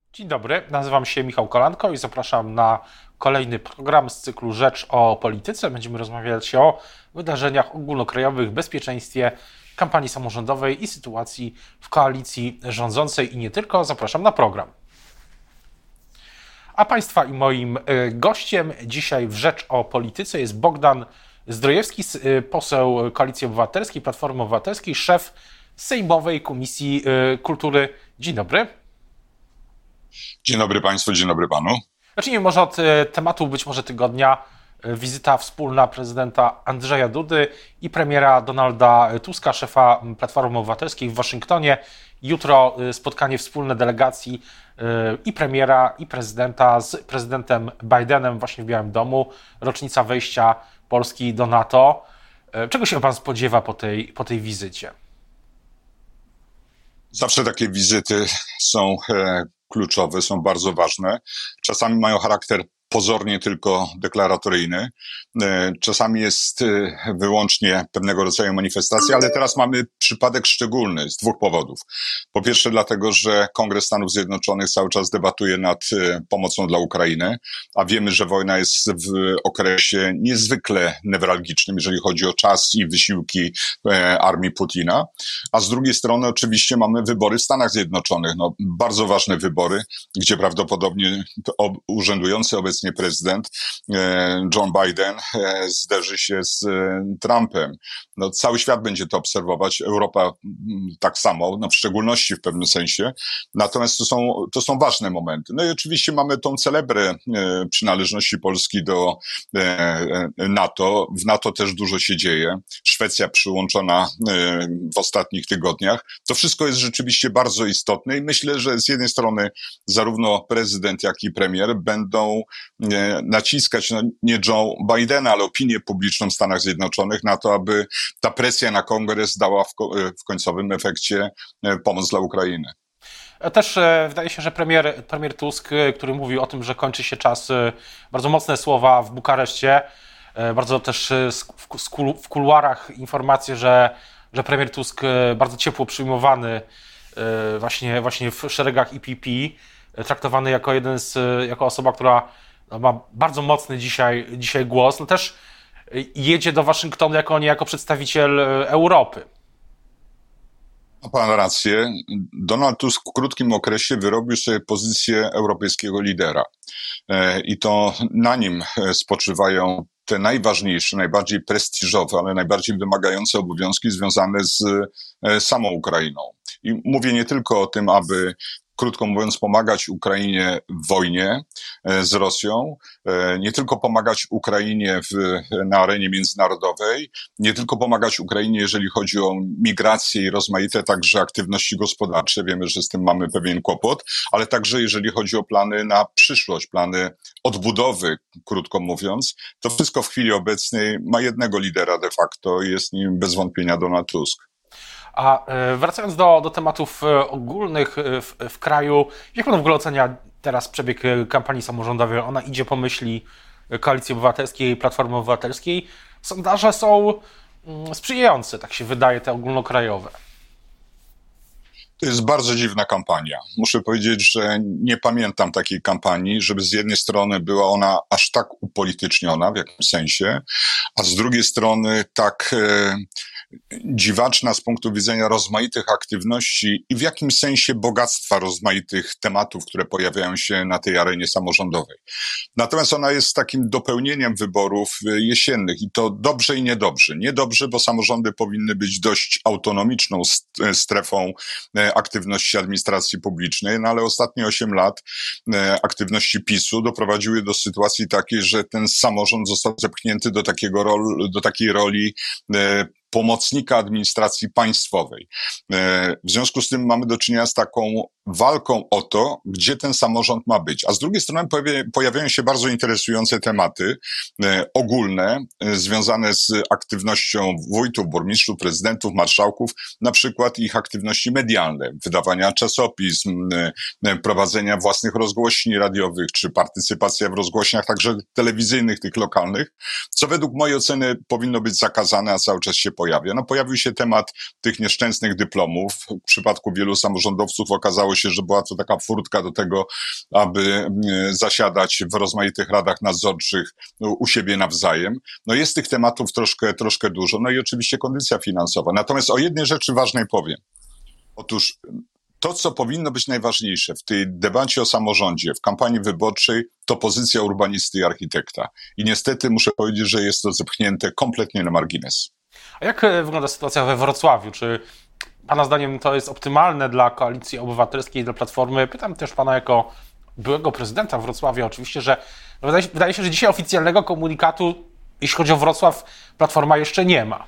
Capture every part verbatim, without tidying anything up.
Dzień dobry, nazywam się Michał Kolanko i zapraszam na kolejny program z cyklu Rzecz o Polityce. Będziemy rozmawiać o wydarzeniach ogólnokrajowych, bezpieczeństwie, kampanii samorządowej i sytuacji w koalicji rządzącej i nie tylko. Zapraszam na program. A Państwa i moim gościem dzisiaj w Rzecz o Polityce jest Bogdan Zdrojewski, poseł Koalicji Obywatelskiej, Platformy Obywatelskiej, szef Sejmowej Komisji Kultury. Dzień dobry. Dzień dobry Państwu, dzień dobry Panu. Zacznijmy może od tematu być może tygodnia. Wizyta wspólna prezydenta Andrzeja Dudy i premiera Donalda Tuska, szefa Platformy Obywatelskiej w Waszyngtonie. Jutro spotkanie wspólne delegacji i premiera, i prezydenta z prezydentem Bidenem właśnie w Białym Domu. Rocznica wejścia Polski do NATO. Czego się Pan spodziewa po tej, po tej wizycie? Zawsze takie wizyty są e, kluczowe, są bardzo ważne. Czasami mają charakter pozornie tylko deklaratoryjny. Czasami jest wyłącznie pewnego rodzaju manifestacja, ale teraz mamy przypadek szczególny z dwóch powodów. Po pierwsze dlatego, że Kongres Stanów Zjednoczonych cały czas debatuje nad pomocą dla Ukrainy, a wiemy, że wojna jest w okresie niezwykle newralgicznym, jeżeli chodzi o czas i wysiłki armii Putina. A z drugiej strony oczywiście mamy wybory w Stanach Zjednoczonych. No, bardzo ważne wybory, gdzie prawdopodobnie urzędujący obecnie prezydent John Biden zderzy się z Trumpem. No, cały świat będzie to obserwować, Europa tak samo, no, w szczególności w pewnym sensie. Natomiast to są, to są ważne momenty. No i oczywiście mamy tą celebrę przynależności Polski do NATO. W NATO też dużo się dzieje. Szwecja przyłączona w ostatnich tygodniach. To wszystko jest rzeczywiście bardzo istotne i myślę, że z jednej strony zarówno prezydent, jak i premier będą naciskać, no nie Joe Bidena, ale opinię publiczną w Stanach Zjednoczonych na to, aby ta presja na Kongres dała w, ko- w końcowym efekcie pomoc dla Ukrainy. Też wydaje się, że premier, premier Tusk, który mówił o tym, że kończy się czas, bardzo mocne słowa w Bukareszcie, bardzo też w kuluarach informacje, że, że premier Tusk bardzo ciepło przyjmowany właśnie, właśnie w szeregach E P P, traktowany jako jeden z, jako osoba, która ma bardzo mocny dzisiaj, dzisiaj głos, no też jedzie do Waszyngtonu jako niejako przedstawiciel Europy. Ma Pan rację. Donald Tusk w krótkim okresie wyrobił sobie pozycję europejskiego lidera. I to na nim spoczywają te najważniejsze, najbardziej prestiżowe, ale najbardziej wymagające obowiązki związane z samą Ukrainą. I mówię nie tylko o tym, aby krótko mówiąc, pomagać Ukrainie w wojnie z Rosją, nie tylko pomagać Ukrainie w, na arenie międzynarodowej, nie tylko pomagać Ukrainie, jeżeli chodzi o migrację i rozmaite także aktywności gospodarcze, wiemy, że z tym mamy pewien kłopot, ale także jeżeli chodzi o plany na przyszłość, plany odbudowy, krótko mówiąc, to wszystko w chwili obecnej ma jednego lidera de facto i jest nim bez wątpienia Donald Tusk. A wracając do, do tematów ogólnych w, w kraju, jak Pan w ogóle ocenia teraz przebieg kampanii samorządowej? Ona idzie po myśli Koalicji Obywatelskiej, Platformy Obywatelskiej. Sondaże są sprzyjające, tak się wydaje, te ogólnokrajowe. To jest bardzo dziwna kampania. Muszę powiedzieć, że nie pamiętam takiej kampanii, żeby z jednej strony była ona aż tak upolityczniona w jakimś sensie, a z drugiej strony tak e, dziwaczna z punktu widzenia rozmaitych aktywności i w jakimś sensie bogactwa rozmaitych tematów, które pojawiają się na tej arenie samorządowej. Natomiast ona jest takim dopełnieniem wyborów jesiennych i to dobrze i niedobrze. Niedobrze, bo samorządy powinny być dość autonomiczną strefą aktywności administracji publicznej, no ale ostatnie osiem lat aktywności PiSu doprowadziły do sytuacji takiej, że ten samorząd został zepchnięty do takiego rol, do takiej roli pomocnika administracji państwowej. W związku z tym mamy do czynienia z taką walką o to, gdzie ten samorząd ma być. A z drugiej strony pojawiają się bardzo interesujące tematy ogólne, związane z aktywnością wójtów, burmistrzów, prezydentów, marszałków, na przykład ich aktywności medialne, wydawania czasopism, prowadzenia własnych rozgłośni radiowych, czy partycypacja w rozgłośniach także telewizyjnych, tych lokalnych, co według mojej oceny powinno być zakazane, a cały czas się pojawia? No pojawił się temat tych nieszczęsnych dyplomów. W przypadku wielu samorządowców okazało się, że była to taka furtka do tego, aby zasiadać w rozmaitych radach nadzorczych u siebie nawzajem. No jest tych tematów troszkę, troszkę dużo. No i oczywiście kondycja finansowa. Natomiast o jednej rzeczy ważnej powiem. Otóż to, co powinno być najważniejsze w tej debacie o samorządzie, w kampanii wyborczej, to pozycja urbanisty i architekta. I niestety muszę powiedzieć, że jest to zepchnięte kompletnie na margines. A jak wygląda sytuacja we Wrocławiu? Czy pana zdaniem to jest optymalne dla Koalicji Obywatelskiej, dla Platformy? Pytam też pana jako byłego prezydenta Wrocławia oczywiście, że wydaje się, wydaje się, że dzisiaj oficjalnego komunikatu, jeśli chodzi o Wrocław, Platforma jeszcze nie ma.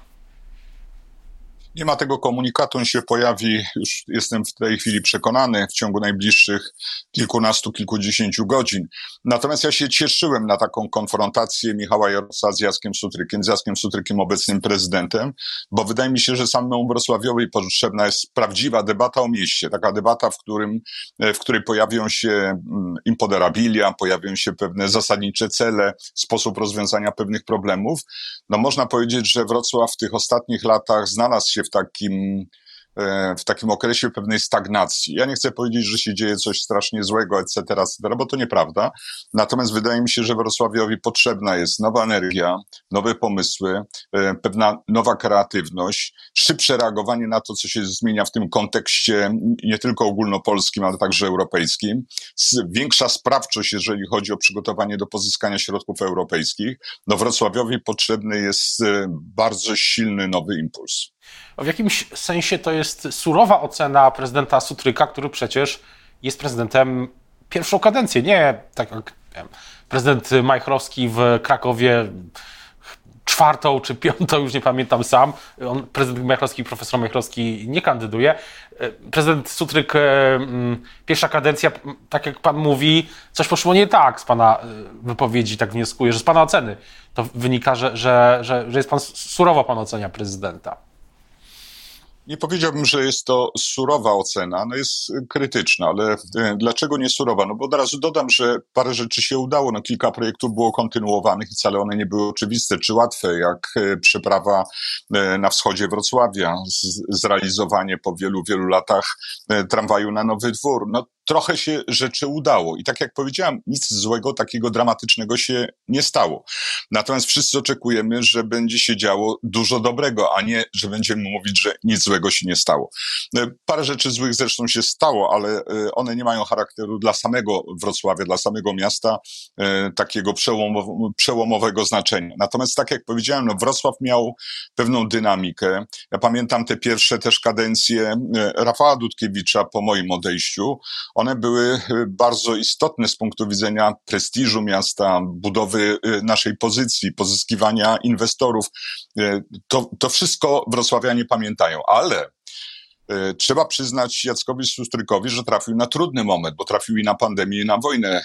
Nie ma tego komunikatu, on się pojawi, już jestem w tej chwili przekonany, w ciągu najbliższych kilkunastu, kilkudziesięciu godzin. Natomiast ja się cieszyłem na taką konfrontację Michała Jarosa z Jackiem Sutrykiem, z Jackiem Sutrykiem obecnym prezydentem, bo wydaje mi się, że samemu Wrocławiowi potrzebna jest prawdziwa debata o mieście, taka debata, w którym, w której pojawią się imponderabilia, pojawią się pewne zasadnicze cele, sposób rozwiązania pewnych problemów. No można powiedzieć, że Wrocław w tych ostatnich latach znalazł się w takim, w takim okresie pewnej stagnacji. Ja nie chcę powiedzieć, że się dzieje coś strasznie złego, et cetera, et cetera, bo to nieprawda. Natomiast wydaje mi się, że Wrocławiowi potrzebna jest nowa energia, nowe pomysły, pewna nowa kreatywność, szybsze reagowanie na to, co się zmienia w tym kontekście nie tylko ogólnopolskim, ale także europejskim. Większa sprawczość, jeżeli chodzi o przygotowanie do pozyskania środków europejskich. No Wrocławiowi potrzebny jest bardzo silny nowy impuls. W jakimś sensie to jest surowa ocena prezydenta Sutryka, który przecież jest prezydentem pierwszą kadencję, nie tak jak wiem, prezydent Majchrowski w Krakowie czwartą czy piątą, już nie pamiętam sam. On, prezydent Majchrowski, profesor Majchrowski nie kandyduje. Prezydent Sutryk, pierwsza kadencja, tak jak pan mówi, coś poszło nie tak z pana wypowiedzi, tak wnioskuję, że z pana oceny to wynika, że, że, że, że jest pan surowo pan ocenia prezydenta. Nie powiedziałbym, że jest to surowa ocena, no jest krytyczna, ale dlaczego nie surowa? No bo od razu dodam, że parę rzeczy się udało, no kilka projektów było kontynuowanych i wcale one nie były oczywiste czy łatwe, jak przeprawa na wschodzie Wrocławia, zrealizowanie po wielu, wielu latach tramwaju na Nowy Dwór. No trochę się rzeczy udało i tak jak powiedziałem, nic złego, takiego dramatycznego się nie stało. Natomiast wszyscy oczekujemy, że będzie się działo dużo dobrego, a nie, że będziemy mówić, że nic złego się nie stało. Parę rzeczy złych zresztą się stało, ale one nie mają charakteru dla samego Wrocławia, dla samego miasta takiego przełomow- przełomowego znaczenia. Natomiast tak jak powiedziałem, no Wrocław miał pewną dynamikę. Ja pamiętam te pierwsze też kadencje Rafała Dudkiewicza po moim odejściu. One były bardzo istotne z punktu widzenia prestiżu miasta, budowy naszej pozycji, pozyskiwania inwestorów. To, to wszystko wrocławianie pamiętają, ale trzeba przyznać Jackowi Sutrykowi, że trafił na trudny moment, bo trafił i na pandemię, i na wojnę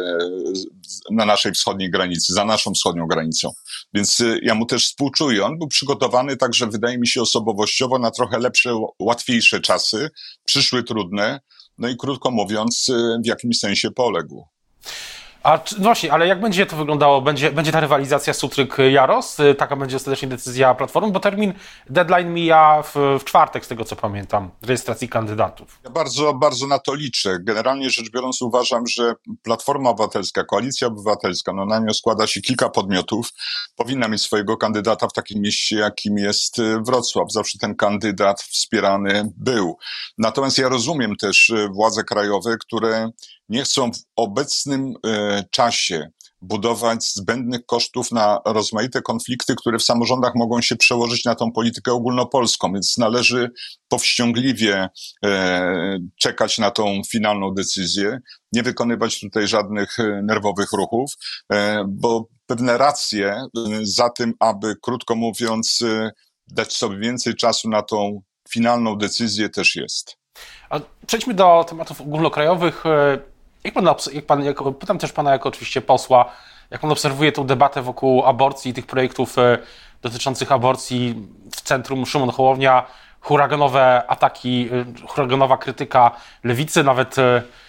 na naszej wschodniej granicy, za naszą wschodnią granicą. Więc ja mu też współczuję. On był przygotowany także, wydaje mi się, osobowościowo na trochę lepsze, łatwiejsze czasy. Przyszły trudne. No i krótko mówiąc, w jakimś sensie poległ. A no właśnie, ale jak będzie to wyglądało? Będzie, będzie ta rywalizacja Sutryk-Jaros? Taka będzie ostatecznie decyzja Platformy, bo termin, deadline mija w, w czwartek, z tego co pamiętam, rejestracji kandydatów. Ja bardzo, bardzo na to liczę. Generalnie rzecz biorąc uważam, że Platforma Obywatelska, Koalicja Obywatelska, no na nią składa się kilka podmiotów, powinna mieć swojego kandydata w takim mieście, jakim jest Wrocław. Zawsze ten kandydat wspierany był. Natomiast ja rozumiem też władze krajowe, które nie chcą w obecnym e, czasie budować zbędnych kosztów na rozmaite konflikty, które w samorządach mogą się przełożyć na tą politykę ogólnopolską, więc należy powściągliwie e, czekać na tą finalną decyzję, nie wykonywać tutaj żadnych nerwowych ruchów, e, bo pewne racje za tym, aby, krótko mówiąc, e, dać sobie więcej czasu na tą finalną decyzję też jest. A przejdźmy do tematów ogólnokrajowych. Jak pan, jak pan jak, pytam też pana jako oczywiście posła, jak pan obserwuje tę debatę wokół aborcji i tych projektów dotyczących aborcji w centrum Szymon Hołownia, huraganowe ataki, huraganowa krytyka lewicy, nawet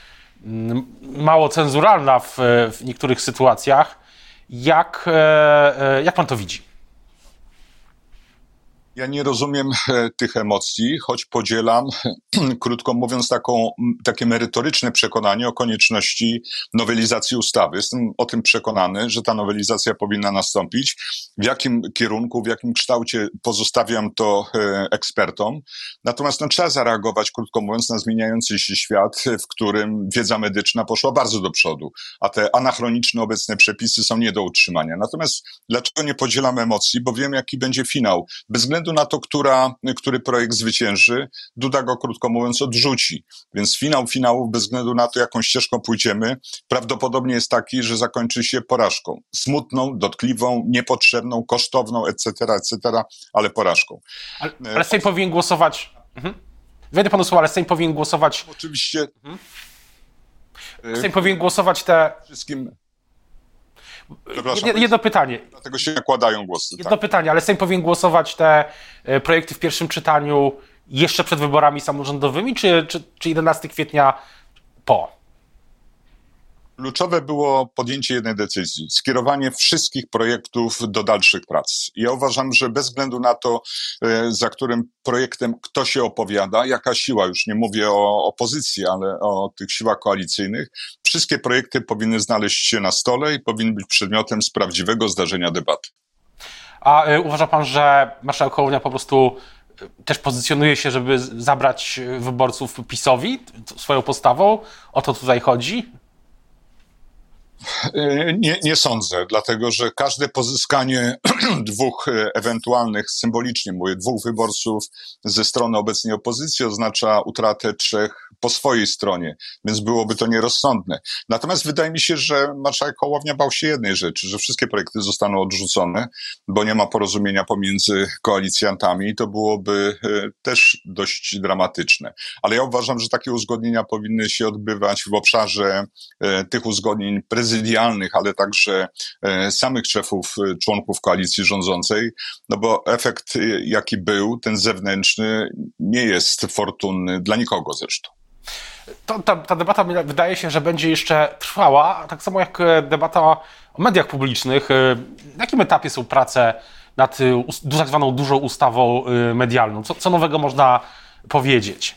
mało cenzuralna w, w niektórych sytuacjach. Jak, jak pan to widzi? Ja nie rozumiem e, tych emocji, choć podzielam, krótko mówiąc, taką, takie merytoryczne przekonanie o konieczności nowelizacji ustawy. Jestem o tym przekonany, że ta nowelizacja powinna nastąpić. W jakim kierunku, w jakim kształcie pozostawiam to e, ekspertom. Natomiast no, trzeba zareagować, krótko mówiąc, na zmieniający się świat, w którym wiedza medyczna poszła bardzo do przodu, a te anachroniczne obecne przepisy są nie do utrzymania. Natomiast dlaczego nie podzielam emocji? Bo wiem, jaki będzie finał. Bez względu na to, która, który projekt zwycięży, Duda go, krótko mówiąc, odrzuci. Więc finał finałów, bez względu na to, jaką ścieżką pójdziemy, prawdopodobnie jest taki, że zakończy się porażką. Smutną, dotkliwą, niepotrzebną, kosztowną, et cetera, et cetera, ale porażką. Ale, ale Sejm powinien głosować... Mhm. Wejdę panu słowo, ale Sejm powinien głosować... Oczywiście... Mhm. Sejm powinien głosować te... Wszystkim... Jedno, jedno pytanie. Dlatego się nakładają głosy. Jedno tak. pytanie, ale Sejm powinien głosować te projekty w pierwszym czytaniu jeszcze przed wyborami samorządowymi, czy, czy, czy jedenastego kwietnia po? Kluczowe było podjęcie jednej decyzji, skierowanie wszystkich projektów do dalszych prac. Ja uważam, że bez względu na to, za którym projektem kto się opowiada, jaka siła, już nie mówię o opozycji, ale o tych siłach koalicyjnych, wszystkie projekty powinny znaleźć się na stole i powinny być przedmiotem z prawdziwego zdarzenia debaty. A y, uważa pan, że marszałek Hołownia po prostu też pozycjonuje się, żeby zabrać wyborców PiS-owi swoją postawą? O to tutaj chodzi? Nie, nie sądzę, dlatego że każde pozyskanie dwóch ewentualnych, symbolicznie mówię, dwóch wyborców ze strony obecnej opozycji oznacza utratę trzech po swojej stronie, więc byłoby to nierozsądne. Natomiast wydaje mi się, że marszałek Hołownia bał się jednej rzeczy, że wszystkie projekty zostaną odrzucone, bo nie ma porozumienia pomiędzy koalicjantami i to byłoby też dość dramatyczne. Ale ja uważam, że takie uzgodnienia powinny się odbywać w obszarze tych uzgodnień prezydialnych, ale także samych szefów, członków koalicji rządzącej, no bo efekt, jaki był, ten zewnętrzny, nie jest fortunny dla nikogo zresztą. To, ta, ta debata wydaje się, że będzie jeszcze trwała, tak samo jak debata o mediach publicznych. Na jakim etapie są prace nad tak zwaną dużą ustawą medialną? Co, co nowego można powiedzieć?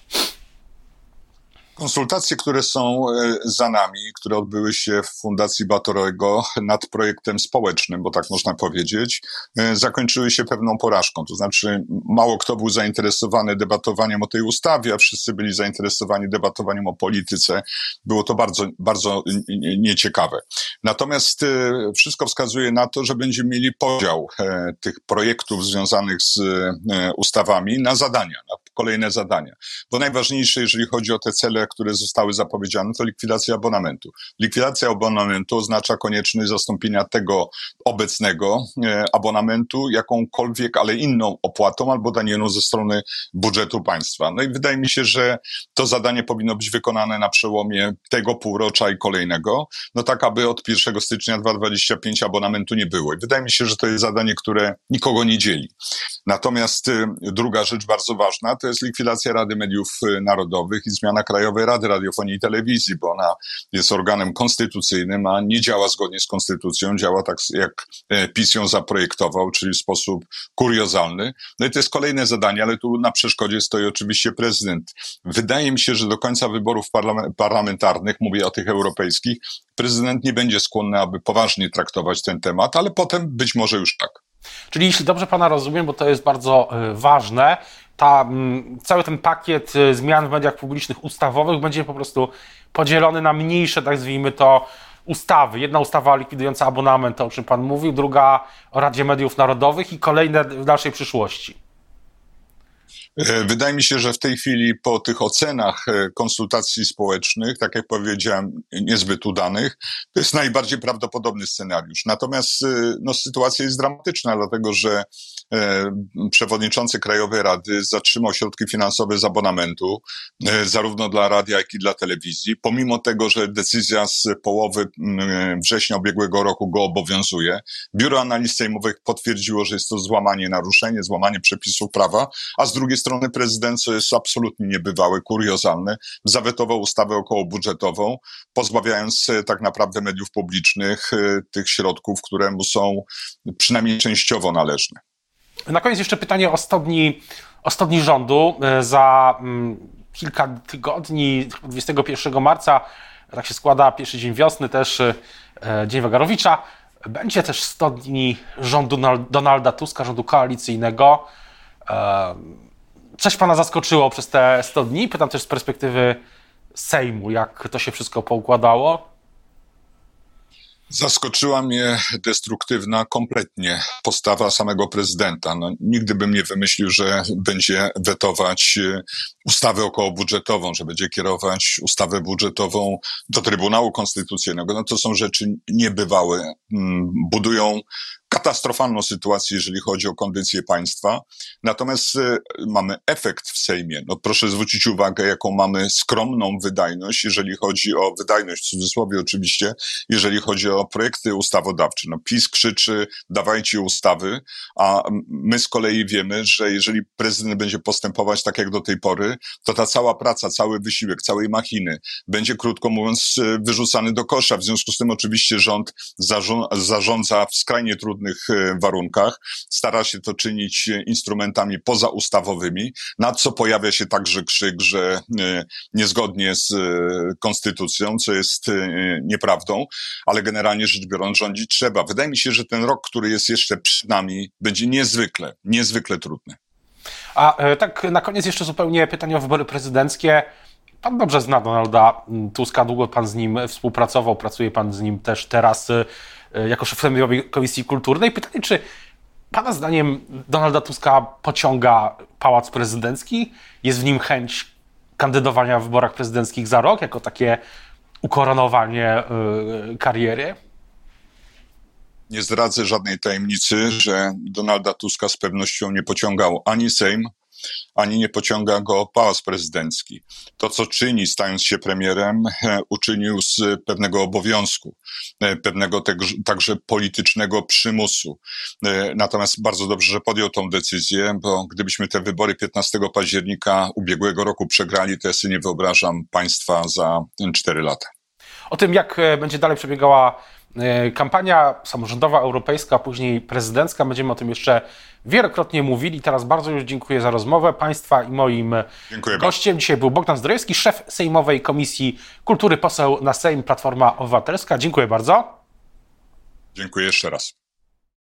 Konsultacje, które są za nami, które odbyły się w Fundacji Batorego nad projektem społecznym, bo tak można powiedzieć, zakończyły się pewną porażką. To znaczy mało kto był zainteresowany debatowaniem o tej ustawie, a wszyscy byli zainteresowani debatowaniem o polityce. Było to bardzo, bardzo nieciekawe. Natomiast wszystko wskazuje na to, że będziemy mieli podział tych projektów związanych z ustawami na zadania, na kolejne zadania. Bo najważniejsze, jeżeli chodzi o te cele, które zostały zapowiedziane, to likwidacja abonamentu. Likwidacja abonamentu oznacza konieczność zastąpienia tego obecnego e, abonamentu jakąkolwiek, ale inną opłatą albo daniną ze strony budżetu państwa. No i wydaje mi się, że to zadanie powinno być wykonane na przełomie tego półrocza i kolejnego, no tak, aby od pierwszego stycznia dwa tysiące dwudziestego piątego abonamentu nie było. I wydaje mi się, że to jest zadanie, które nikogo nie dzieli. Natomiast y, druga rzecz bardzo ważna, to jest likwidacja Rady Mediów Narodowych i zmiana Krajowej Rady Radiofonii i Telewizji, bo ona jest organem konstytucyjnym, a nie działa zgodnie z konstytucją, działa tak, jak PiS ją zaprojektował, czyli w sposób kuriozalny. No i to jest kolejne zadanie, ale tu na przeszkodzie stoi oczywiście prezydent. Wydaje mi się, że do końca wyborów parla- parlamentarnych, mówię o tych europejskich, prezydent nie będzie skłonny, aby poważnie traktować ten temat, ale potem być może już tak. Czyli jeśli dobrze pana rozumiem, bo to jest bardzo y, ważne, ta, y, cały ten pakiet y, zmian w mediach publicznych ustawowych będzie po prostu podzielony na mniejsze, tak nazwijmy to, ustawy. Jedna ustawa likwidująca abonament, to o czym pan mówił, druga o Radzie Mediów Narodowych i kolejne w dalszej przyszłości. Wydaje mi się, że w tej chwili po tych ocenach konsultacji społecznych, tak jak powiedziałem, niezbyt udanych, to jest najbardziej prawdopodobny scenariusz. Natomiast no, sytuacja jest dramatyczna, dlatego że e, przewodniczący Krajowej Rady zatrzymał środki finansowe z abonamentu, e, zarówno dla radia, jak i dla telewizji, pomimo tego, że decyzja z połowy m, września ubiegłego roku go obowiązuje. Biuro Analiz Sejmowych potwierdziło, że jest to złamanie, naruszenie, złamanie przepisów prawa, a z drugiej strony prezydent, co jest absolutnie niebywałe, kuriozalne, zawetował ustawę okołobudżetową, pozbawiając tak naprawdę mediów publicznych tych środków, które mu są przynajmniej częściowo należne. Na koniec jeszcze pytanie o sto dni, o sto dni rządu. Za mm, kilka tygodni, dwudziestego pierwszego marca, tak się składa, pierwszy dzień wiosny, też e, Dzień Wagarowicza. Będzie też sto dni rządu Donalda Tuska, rządu koalicyjnego. E, coś pana zaskoczyło przez te sto dni? Pytam też z perspektywy Sejmu, jak to się wszystko poukładało? Zaskoczyła mnie destruktywna kompletnie postawa samego prezydenta. No, nigdy bym nie wymyślił, że będzie wetować ustawę okołobudżetową, że będzie kierować ustawę budżetową do Trybunału Konstytucyjnego. No to są rzeczy niebywałe. Budują katastrofalną sytuację, jeżeli chodzi o kondycję państwa. Natomiast y, mamy efekt w Sejmie. No proszę zwrócić uwagę, jaką mamy skromną wydajność, jeżeli chodzi o wydajność, w cudzysłowie oczywiście, jeżeli chodzi o projekty ustawodawcze. No PiS krzyczy, dawajcie ustawy, a my z kolei wiemy, że jeżeli prezydent będzie postępować tak jak do tej pory, to ta cała praca, cały wysiłek, całej machiny będzie, krótko mówiąc, wyrzucany do kosza. W związku z tym oczywiście rząd zarządza, zarządza w skrajnie trudnych warunkach, stara się to czynić instrumentami pozaustawowymi, na co pojawia się także krzyk, że niezgodnie z konstytucją, co jest nieprawdą, ale generalnie rzecz biorąc rządzić trzeba. Wydaje mi się, że ten rok, który jest jeszcze przed nami, będzie niezwykle, niezwykle trudny. A tak na koniec jeszcze zupełnie pytanie o wybory prezydenckie. Pan dobrze zna Donalda Tuska, długo pan z nim współpracował, pracuje pan z nim też teraz jako szef Sejmowej Komisji Kulturnej. Pytanie, czy pana zdaniem Donalda Tuska pociąga Pałac Prezydencki? Jest w nim chęć kandydowania w wyborach prezydenckich za rok, jako takie ukoronowanie yy, kariery? Nie zdradzę żadnej tajemnicy, że Donalda Tuska z pewnością nie pociągał ani Sejm, ani nie pociąga go Pałac Prezydencki. To, co czyni, stając się premierem, uczynił z pewnego obowiązku, pewnego także politycznego przymusu. Natomiast bardzo dobrze, że podjął tą decyzję, bo gdybyśmy te wybory piętnastego października ubiegłego roku przegrali, to ja sobie nie wyobrażam państwa za cztery lata. O tym, jak będzie dalej przebiegała kampania samorządowa, europejska, a później prezydencka, będziemy o tym jeszcze wielokrotnie mówili. Teraz bardzo już dziękuję za rozmowę Państwa i moim dziękuję gościem. Bardzo. Dzisiaj był Bogdan Zdrojewski, szef Sejmowej Komisji Kultury, poseł na Sejm, Platforma Obywatelska. Dziękuję bardzo. Dziękuję jeszcze raz.